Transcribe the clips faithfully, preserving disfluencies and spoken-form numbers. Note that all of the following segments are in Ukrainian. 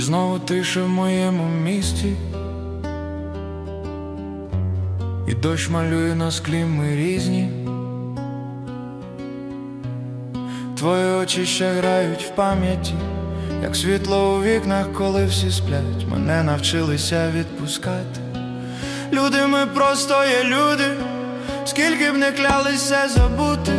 знову тиша в моєму місті, і дощ малює на склі, ми різні. Твої очі ще грають в пам'яті, як світло у вікнах, коли всі сплять. Мене навчилися відпускати. Люди, ми просто є люди, скільки б не клялися забути.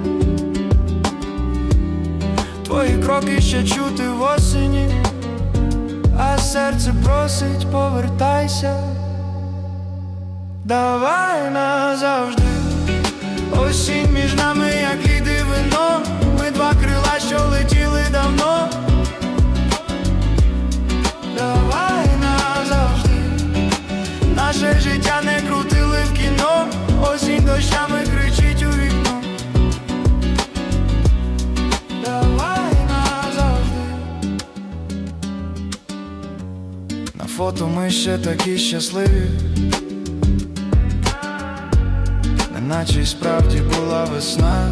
Твої кроки ще чути в осені, а серце просить, повертайся. Давай назавжди. Осінь між нами, як лід і вино. Ми два крила, що летіли давно. Давай назавжди. Наше життя не крутили в кіно. Осінь дощами кричить у вікно. Давай назавжди. На фото ми ще такі щасливі, наче й справді була весна.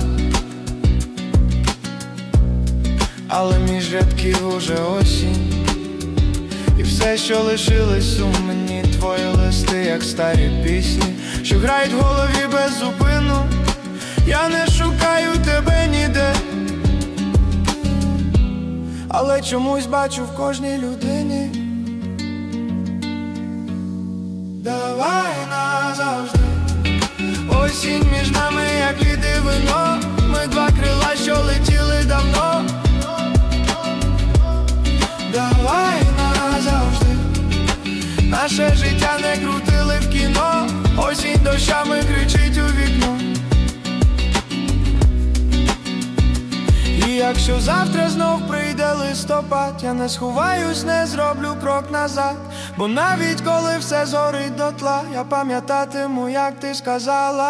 Але між рядків уже осінь, і все, що лишилось у мені, твої листи, як старі пісні, що грають в голові без зупину. Я не шукаю тебе ніде, але чомусь бачу в кожній людині. Давай назавжди. Осінь між нами, як лід і вино. Ми два крила, що летіли давно. Давай назавжди. Наше життя не крутили в кіно. Осінь дощами кричить у вікно. І якщо завтра знов прийде листопад, я не сховаюсь, не зроблю крок назад. Бо навіть коли все згорить дотла, я пам'ятатиму, як ти сказала.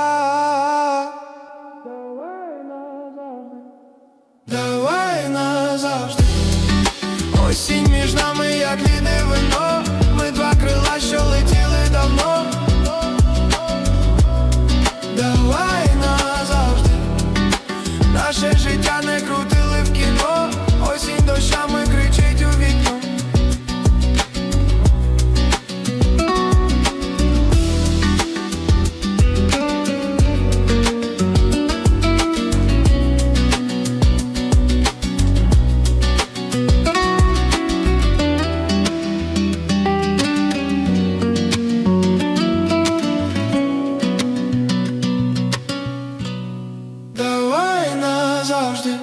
Давай назавжди. Давай назавжди. Осінь між нами, як лід і вино. Ми два крила, що летіли давно. Давай назавжди. Наше життя не крутили в кіно. Осінь дощами кричить у вікно. Давай назавжди.